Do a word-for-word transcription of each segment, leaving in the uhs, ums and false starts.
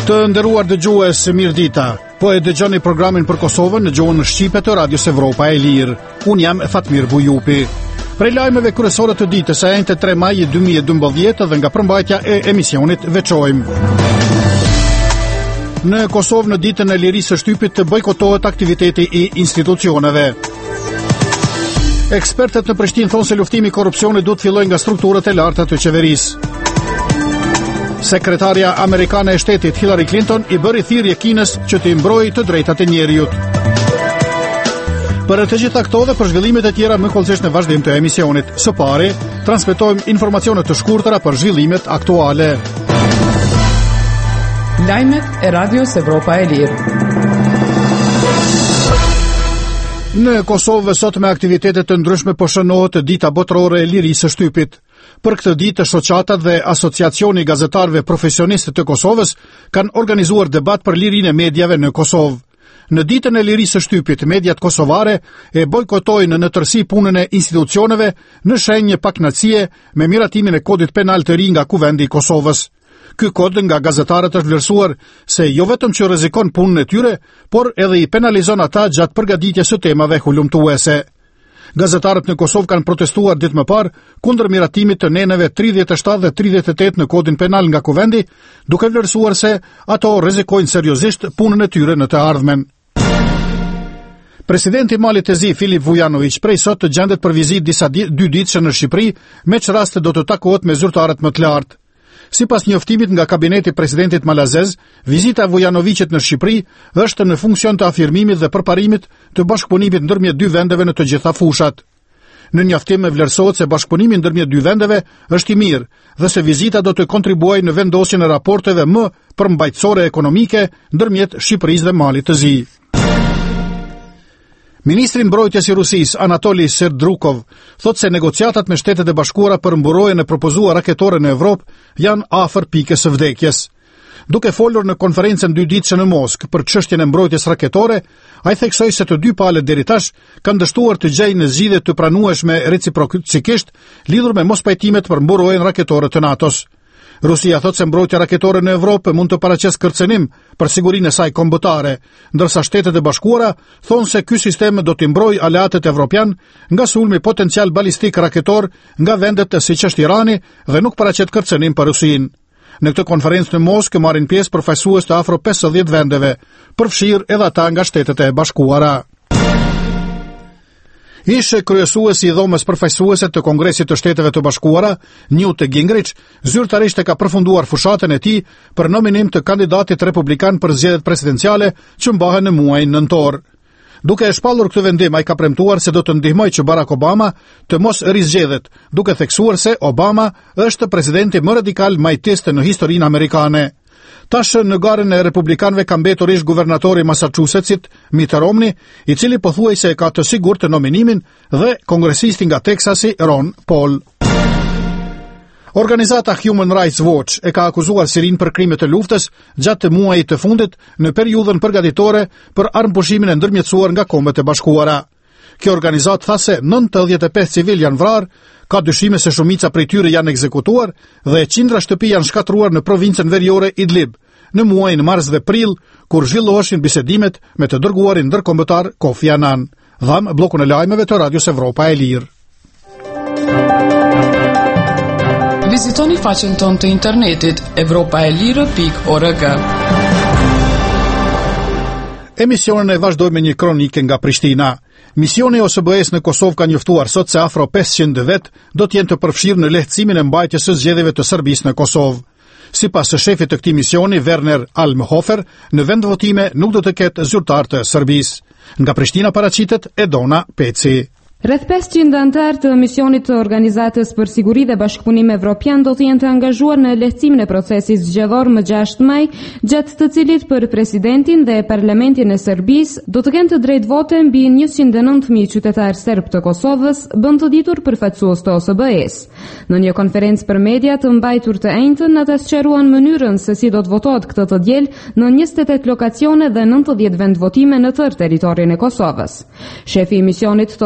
Të nderuar dëgjues, mirëdita. Po e dëgjoni programin për Kosovën në gjuhën shqipe të Radios Evropa e Lirë. Unë jam Fatmir Bujupi. Prej lajmeve kryesore të ditës së enjte tre maj dy mijë e dymbëdhjetë dhe nga përmbajtja e emisionit veçojmë. Në Kosovë në ditën e lirisë së shtypit të bojkotohet aktiviteti i institucioneve. Ekspertët në Prishtinë thonë se luftimi i korrupsionit duhet të fillojë nga strukturat e larta të qeverisë. Sekretarja amerikane e shtetit Hillary Clinton i bëri thirrje Kinës që të mbrojë të drejtat e njerëzit. Për të gjitha këto dhe për zhvillimet e tjera më kollësisht në vazhdim të emisionit. Së pari, transmetojmë informacione të shkurtëra për zhvillimet aktuale. Lajmet e Radios Evropa e Lirë. Në Kosovë sot me aktivitetet të ndryshme po shënohet dita botërore e lirisë së shtypit. Për këtë ditë, shoqatat dhe Asociacioni i Gazetarëve Profesionistë të Kosovës kanë organizuar debat për lirinë e mediave në Kosovë. Në ditën e lirisë së shtypit, mediat kosovare e bojkotojnë në tërësi punën e institucioneve në shenjë pakënaqësie me miratimin e kodit penal të ri nga Kuvendi i Kosovës. Ky kod nga gazetarët është vlerësuar se jo vetëm që rrezikon punën e tyre, por edhe i penalizon ata gjatë përgatitjes së temave hulumtuese. Gazetarët në Kosovë kanë protestuar ditë më parë kundër miratimit të neneve tridhjetë e shtatë dhe tridhjetë e tetë në kodin penal nga Kuvendi, duke vlerësuar se ato rrezikojnë seriozisht punën e tyre në të ardhmen. Presidenti i Malit të Zi, Filip Vujanović, prej sot të gjendet për vizitë disa di, dy ditëshe në Shqipëri, me që raste do të takohet me zyrtarët më të lartë. Sipas njoftimit nga kabineti presidentit malazez, vizita e Vujanovićit në Shqipëri është në funksion të afirmimit dhe përparimit të bashkëpunimit ndërmjet dy vendeve në të gjitha fushat. Në njoftim vlerësohet se bashkëpunimi ndërmjet dy vendeve është i mirë dhe se vizita do të kontribuojë në vendosjen e raporteve më përmbajtësore ekonomike ndërmjet Shqipërisë dhe Malit të Zi. Ministri i Mbrojtjes i Rusisë, Anatoli Serdrukov, thotë se negociatat me Shtetet e Bashkuara për mburojtjen e propozuar raketore në Evropë janë afër pikës së vdekjes. Duke folur në konferencën dy ditëshe në Moskë për çështjen e mbrojtjes raketore, ai theksoi se të dy palët deri tash kanë dështuar të gjejnë në zgjidhje të pranueshme reciprokisht lidhur me mospajtimet për mburojtjen raketore të NATO-s. Rusia thotë se mbrojtja raketore në Evropë mund të paraqesë kërcënim për sigurinë e saj kombëtare, ndërsa Shtetet e Bashkuara thonë se ky sistem do të mbrojë aleatët evropian nga sulmi potencial balistik raketor nga vendet siç është Irani dhe nuk paraqet kërcënim për Rusinë. Në këtë konferencë në Moskë marrin pjesë përfaqësues të afro pesëdhjetë vendeve, përfshirë edhe ata nga Shtetet e Bashkuara. Ishte kryesuesi i dhomës përfaqësuese të Kongresit të Shteteve të Bashkuara, Newt Gingrich, zyrtarisht e ka përfunduar fushatën e tij për nominim të kandidatit republikan për zgjedhjet presidenciale që mbahen në muajin nëntor. Duke e shpallur këtë vendim, ai ka premtuar se do të ndihmojë që Barack Obama të mos rizgjedhet, duke theksuar se Obama është presidenti më radikal majtist në historinë amerikane. Tash në garën e republikanëve ka mbetur ish guvernatori i Massachusettsit, Mitt Romney, i cili pothuajse ka të sigurt të nominimin, dhe kongresisti nga Texasi, Ron Paul. Organizata Human Rights Watch e ka akuzuar Sirinë për krime të luftës gjatë muajit të fundit në periudhën përgatitore për armëpushimin e ndërmjetësuar nga Kombet e Bashkuara. Kjo organizatë tha se nëntëdhjetë e pesë civil janë vrarë, ka dyshime se shumica prej tyre janë ekzekutuar dhe qindra shtëpi janë shkatruar në provincën veriore Idlib, në muajin mars dhe prill, kur zhvilloheshin bisedimet me të dërguarin ndërkombëtar Kofi Annan. Dham bllokun e lajmeve të Radios Evropa e Lirë. Vizitoni faqen tonë të internetit evropaelire pikë org. Emisionin e vazhdojmë me një kronike nga Prishtina. Misioni O S B E-s në Kosovë ka njoftuar sot se afro pesëqind vet do të jenë të përfshirë në lehtësimin e mbajtjes së zgjedhjeve të Serbisë në Kosovë. Sipas së shefit të këtij misioni, Werner Almhofer, në vendvotime nuk do të ketë zyrtar të Serbisë. Nga Prishtina paraqitet Edona Peci. Rreth pesëqind anëtar të misionit të Organizatës për Siguri dhe Bashkëpunim Evropian do të jenë të angazhuar në lehtësimin e procesit zgjedhor më gjashtë maj, gjatë të cilit për presidentin dhe parlamentin e Serbisë do të kenë të drejtë vote mbi njëqind e nëntë mijë qytetarë serb të Kosovës, bën të ditur përfaqësues të O S B E-s. Në një konferencë për media të mbajtur të enjtën, ata sqaruan mënyrën se si do të votohet këtë të diel në njëzet e tetë lokacione dhe nëntëdhjetë vendvotime në tërë territorin e Kosovës. Shefi i misionit të O S B E-s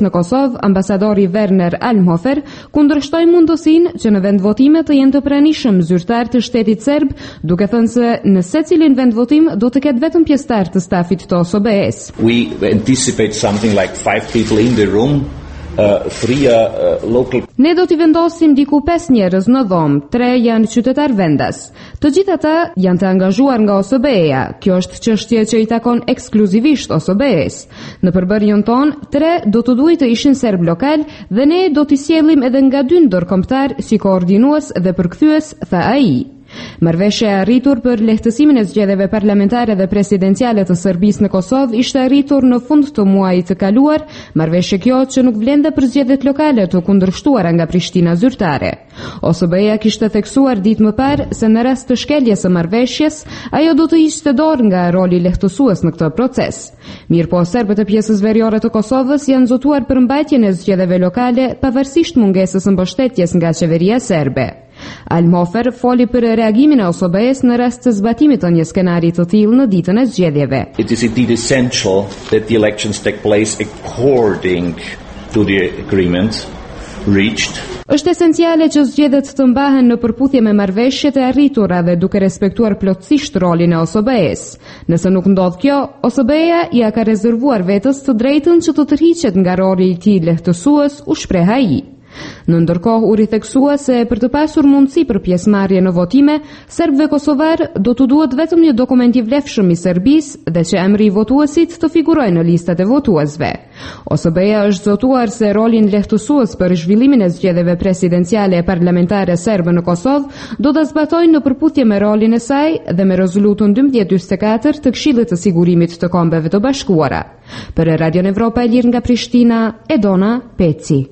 në Kosovë, ambasadori Werner Almhofer, kundërshtoi mundësinë që në vendvotime të jenë të pranishëm zyrtar të shtetit serb, duke thënë se në secilin vendvotim do të ketë vetëm pjesëtar të stafit të O S B E-s. We anticipate something like five people in the room. Uh, three, uh, uh, local... Ne do t'i vendosim diku pesë njerëz në dhomë, tre janë qytetar vendas. Të gjithë ata janë të angazhuar nga O S B E-ja. Kjo është çështje që i takon ekskluzivisht O S B E-s. Në përbërjen ton, tre do të duhet të ishin serb lokal dhe ne do t'i sjellim edhe nga dy ndërkombëtar si koordinues dhe përkthyes, tha ai. Marrëveshja e arritur për lehtësimin e zgjedhjeve parlamentare dhe presidenciale të Serbisë në Kosovë ishte arritur në fund të muajit të kaluar, marrëveshje kjo që nuk vlente për zgjedhjet lokale të kundërshtuara nga Prishtina zyrtare. O S B E-ja kishte theksuar ditë më parë se në rast të shkeljes së marrëveshjes, ajo do të hiqte dorë nga roli lehtësues në këtë proces. Mirëpo serbët e pjesës veriore të Kosovës janë zotuar për mbajtjen e zgjedhjeve lokale pavarësisht mungesës së mbështetjes nga qeveria serbe. Almhofer foli për reagimin e O S B E-s në rast të zbatimit të një skenari të tillë në ditën e zgjedhjeve. It is indeed essential that the elections take place according to the agreement reached. Është esenciale që zgjedhjet të mbahen në përputhje me marrëveshjet e arritura dhe duke respektuar plotësisht rolin e O S B E-s. Nëse nuk ndodh kjo, O S B E-ja ja ka rezervuar vetës të drejtën që të tërhiqet nga roli i tij lehtësues, u shpreh ai. Në ndërkohë u ritheksua se për të pasur mundësi për pjesëmarrje në votime, serbëve kosovar do t'u duhet vetëm një dokument i vlefshëm i Serbisë dhe që emri i votuesit të figurojë në listat e votuesve. O S B E-ja është zotuar se rolin lehtësues për zhvillimin e zgjedhjeve presidenciale e parlamentare serbe në Kosovë do ta zbatojnë në përputhje me rolin e saj dhe me rezolutën dymbëdhjetë njëzet e katër të Këshillit të Sigurimit të Kombeve të Bashkuara. Për Radion Evropa e Lirë nga Prishtina, Edona Peci.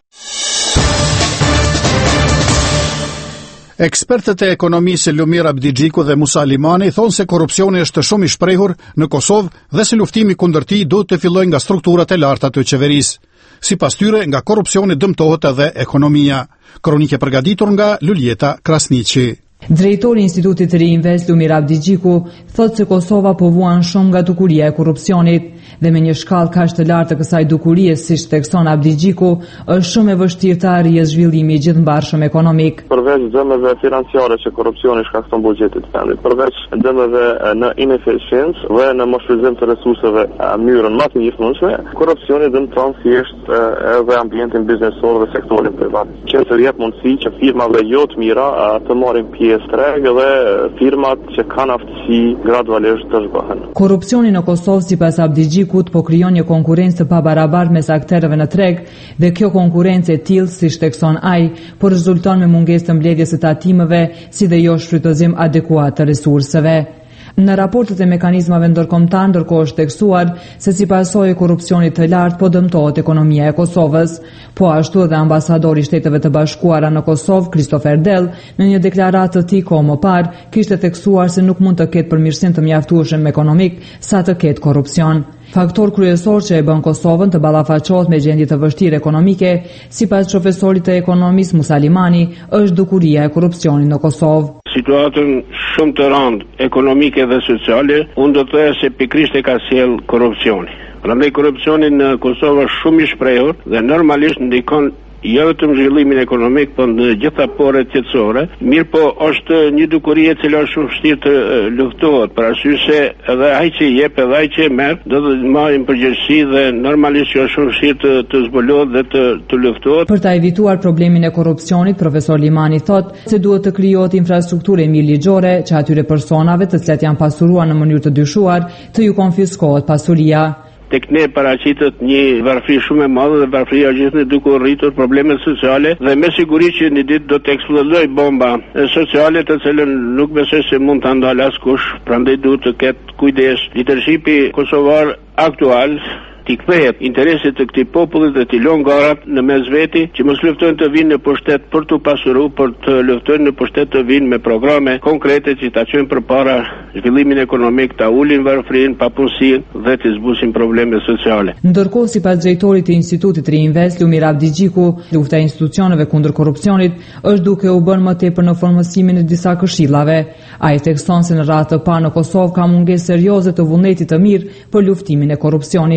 Ekspertët e ekonomisë Lumir Abdigjiku dhe Musa Limani thonë se korrupsioni është shumë i shprehur në Kosovë dhe se luftimi kundër tij duhet të fillojë nga strukturat e larta të qeverisë. Sipas tyre, nga korrupsioni dëmtohet edhe ekonomia. Kronikë e përgatitur nga Luljeta Krasniqi. Drejtori i Institutit të Ri Invest Lumir Abdigjiku thotë se Kosova po vuan shumë nga dukuria e korrupsionit dhe me një shkallë kaq të lartë të kësaj dukurie, siç thekson Abdigjiku, është shumë e vështirë të arrijë zhvillimi i gjithëmbarshëm ekonomik. Përveç dëmeve financiare që korrupsioni shkakton buxhetit të vendit, përveç dëmeve në ineficiencë dhe në moshpërzim të resurseve mënyrën më të njëjtshme, korrupsioni dëmton thjesht edhe ambientin biznesor dhe sektorin privat. Që të jep mundësi që firmave jo të mira të marrin pjesë treg dhe firmat që kanë aftësi gradualisht të zhgohen. Korrupsioni në Kosovë sipas Abdigjikut po krijon një konkurrencë të pabarabartë mes akterëve në treg dhe kjo konkurrencë e tillë, siç thekson ai, po rezulton me mungesë të mbledhjes së tatimeve, si dhe jo shfrytëzim adekuat të resurseve. Në raportet e mekanizmave ndërkombëtar ndërkohë është theksuar se si pasojë e korrupsionit të lartë po dëmtohet ekonomia e Kosovës, po ashtu edhe ambasadori i Shteteve të Bashkuara në Kosovë, Christopher Dell, në një deklaratë të tij kohë më parë, kishte theksuar se nuk mund të ketë përmirësim të mjaftueshëm ekonomik sa të ketë korrupsion. Faktor kryesor që e bën Kosovën të ballafaqohet me gjendje të vështirë ekonomike, sipas profesorit të ekonomisë Musa Limani, është dukuria e korrupsionit në Kosovë. Situatën shumë të rëndë ekonomike dhe sociale, unë do të thëja se pikrisht e ka sjell korrupsioni. Prandaj korrupsioni në Kosovë është shumë i shprehur dhe normalisht ndikon jo vetëm zhvillimin ekonomik, por në gjitha porët qetësore. Mirë po është një dukuri e cila është shumë vështirë të luftohet, për arsye se edhe ai që jep edhe ai që merr do të marrin përgjegjësi dhe normalisht është shumë vështirë të, të zbulohet dhe të, të luftohet. Për ta evituar problemin e korrupsionit, profesor Limani thotë se duhet të krijohet infrastrukturë mirëligjore që atyre personave të cilat janë pasuruar në mënyrë të dyshuar të ju konfiskohet pasuria. Tek ne paraqitet një varfëri shumë e madhe dhe varfëria gjithnjë duke rritur problemet sociale dhe me siguri që një ditë do të eksplodojë bomba sociale të cilën nuk besoj se mund ta ndalë askush, prandaj duhet të ketë kujdes. Leadershipi kosovar aktual t'i kthehet interesit të këtij populli dhe t'i lënë garat në mes veti që mos luftojnë të vinë në pushtet për t'u pasuruar, por të luftojnë në pushtet të vinë me programe konkrete që ta çojnë përpara zhvillimin ekonomik, ta ulin varfërinë, papunësinë dhe të zbusin problemet sociale. Ndërkohë, sipas drejtorit të Institutit Reinvest Lumir Abdigjiku, lufta e institucioneve kundër korrupsionit është duke u bërë më tepër në formosimin e disa këshillave. Ai thekson se në radhë të parë në Kosovë ka mungesë serioze të vullnetit të mirë për luftimin e korrupsionit.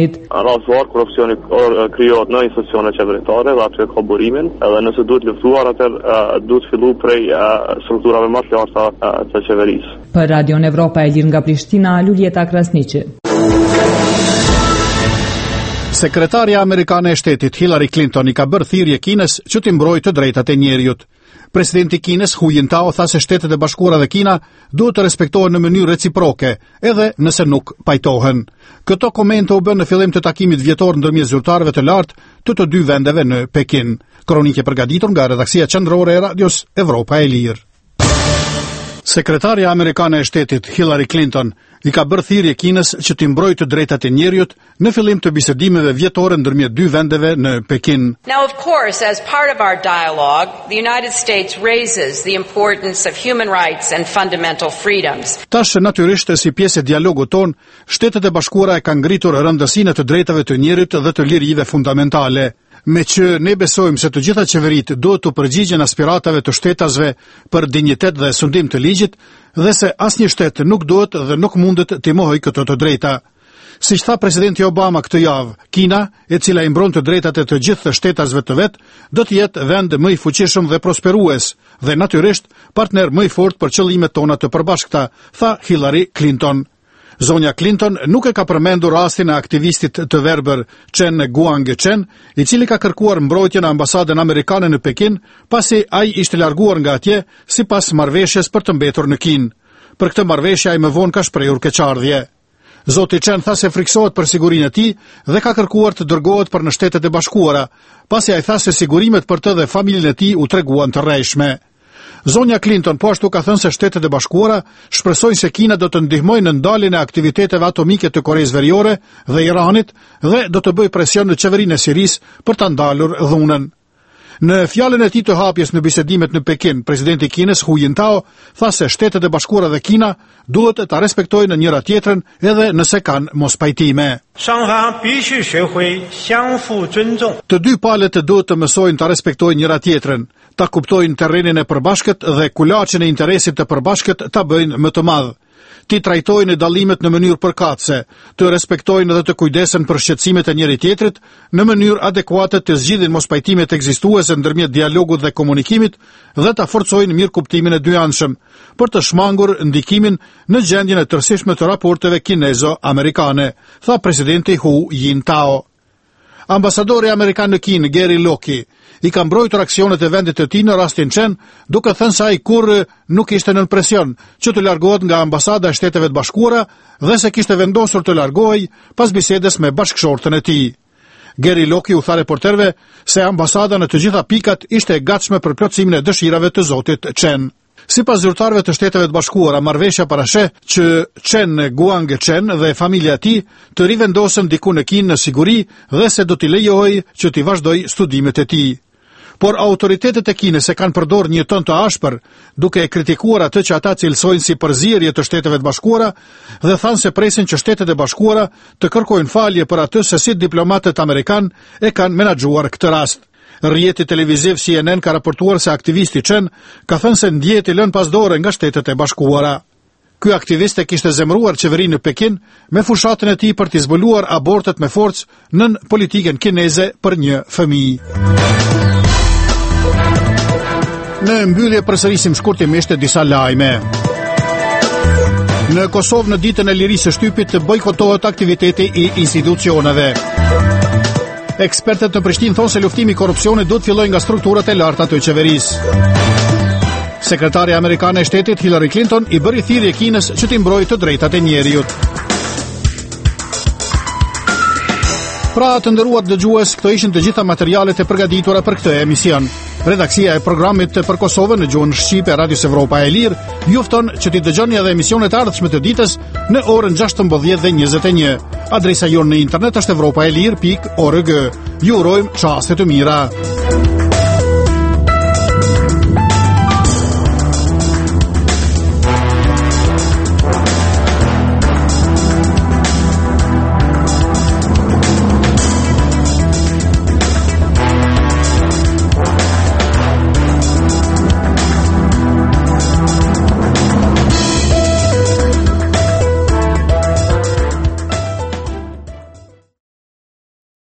rastësisht korrupsioni krijohet në institucionet qeveritare dhe aty ka burimin, edhe nëse duhet luftuar atëherë duhet fillu prej strukturave më të larta të qeverisë. Për Radion Evropa e Lirë nga Prishtina, Luljeta Krasniqi. Sekretarja amerikane e shtetit Hillary Clinton i ka bërë thirrje Kinës që t'i mbrojë të drejtat e njerëzit. Presidenti i Kinës Hu Jintao tha se Shtetet e Bashkuara dhe Kina duhet të respektohen në mënyrë reciproke, edhe nëse nuk pajtohen. Këto komente u bën në fillim të takimit vjetor ndërmjet zyrtarëve të lartë të të dy vendeve në Pekin. Kronike përgatitur nga redaksia qendrore e Radios Evropa e Lirë. Sekretarja amerikane e shtetit Hillary Clinton i ka bërë thirrje Kinës që t'i mbrojë të drejtat e njerëzit në fillim të bisedimeve vjetore ndërmjet dy vendeve në Pekin. Now, of course, as part of our dialogue, the United States raises the importance of human rights and fundamental freedoms. Tash natyrisht si pjesë e dialogut ton, Shtetet e Bashkuara e kanë ngritur rëndësinë e të drejtave të njerëzit dhe të lirive fundamentale. Me që ne besojmë se të gjitha qeveritë duhet të përgjigjen aspiratave të shtetasve për dinjitet dhe sundim të ligjit dhe se asnjë shtet nuk duhet dhe nuk mundet të mohojë këto të drejta. Siç tha presidenti Obama këtë javë, Kina, e cila i mbron të drejtat e të gjithë shtetasve të vet, do të jetë vend më i fuqishëm dhe prosperues dhe natyrisht partner më i fortë për qëllimet tona të përbashkëta, tha Hillary Clinton. Zonja Clinton nuk e ka përmendur rastin e aktivistit të verbër Chen Guangcheng, i cili ka kërkuar mbrojtjen e ambasadën amerikane në Pekin, pasi ai ishte larguar nga atje sipas marrëveshjes për të mbetur në Kinë. Për këtë marrëveshje ai më vonë ka shprehur keqardhje. Zoti Chen tha se friksohet për sigurinë e tij dhe ka kërkuar të dërgohet për në Shtetet e Bashkuara, pasi ai tha se sigurimet për të dhe familjen e tij u treguan të rrejshme. Zonja Clinton po ashtu ka thënë se Shtetet e Bashkuara shpresojnë se Kina do të ndihmojë në ndaljen e aktiviteteve atomike të Koreas Veriore dhe Iranit dhe do të bëjë presion në qeverinë e Sirisë për ta ndalur dhunën. Në fjalën e tij të hapjes në bisedimet në Pekin, presidenti i Kinës Hu Jintao tha se Shtetet e Bashkuara dhe Kina duhet ta respektojnë njëra tjetrën edhe nëse kanë mospajtime. Të dy palët duhet të mësojnë ta respektojnë njëra tjetrën, ta kuptojnë terrenin e përbashkët dhe kulaçin e interesit të përbashkët ta bëjnë më të madh. Ti trajtojnë dallimet në mënyrë përkatëse, të respektojnë dhe të kujdesen për shqetësimet e njëri tjetrit, në mënyrë adekuate të zgjidhin mospajtimet ekzistuese ndërmjet dialogut dhe komunikimit dhe ta forcojnë mirëkuptimin e dyanshëm, për të shmangur ndikimin në gjendjen e tërësishme të raporteve kinezo-amerikane, tha presidenti Hu Jintao. Ambasadori amerikan në Kinë, Gary Locke, i ka mbrojtur aksionet e vendit të tij në rastin Chen, duke thënë se ai kurrë nuk ishte nën presion që të largohet nga ambasada e Shteteve të Bashkuara dhe se kishte vendosur të largohej pas bisedes me bashkëshortën e tij. Gary Locke u tha reporterëve se ambasada në të gjitha pikat ishte e gatshme për plotësimin e dëshirave të zotit Chen. Sipas zyrtarëve të Shteteve të Bashkuara, marrëveshja parasheh që Chen Guangcheng dhe familja e tij të rivendosen diku në Kinë në siguri dhe se do t'i lejohej që t'i vazhdojë studimet e tij. Por autoritetet e Kinës e kanë përdorur një ton të ashpër, duke e kritikuar atë që ata cilësojnë si përzierje të Shteteve të Bashkuara dhe thanë se presin që Shtetet e Bashkuara të kërkojnë falje për atë se si diplomatët amerikan e kanë menaxhuar këtë rast. Rrjeti televiziv C N N ka raportuar se aktivisti Chen ka thënë se ndjehet i lënë pas dore nga Shtetet e Bashkuara. Ky aktivist e kishte zemëruar qeverinë në Pekin me fushatën e tij për të zbuluar abortet me forcë nën politikën kineze për një fëmijë. Në mbyllje përsërisim shkurtimisht disa lajme. Në Kosovë në ditën e lirisë së shtypit bojkotohet aktiviteti i institucioneve. Ekspertët në Prishtinë thonë se luftimi i korrupsionit duhet fillojë nga strukturat e larta të qeverisë. Sekretarja amerikane e shtetit Hillary Clinton i bëri thirrje Kinës që t'i mbrojë të drejtat e njerëzit. Pra të nderuar dëgjues, këto ishin të gjitha materialet e përgatitura për këtë emision. Redaksia e programit për Kosovën në gjuhën shqipe Radios Evropa e Lirë ju fton që t'i dëgjoni edhe emisionet ardhshme të ditës në orën gjashtëmbëdhjetë dhe njëzet e një. Adresa jonë në internet është evropaelir pikë org. Ju urojmë çaste të mira.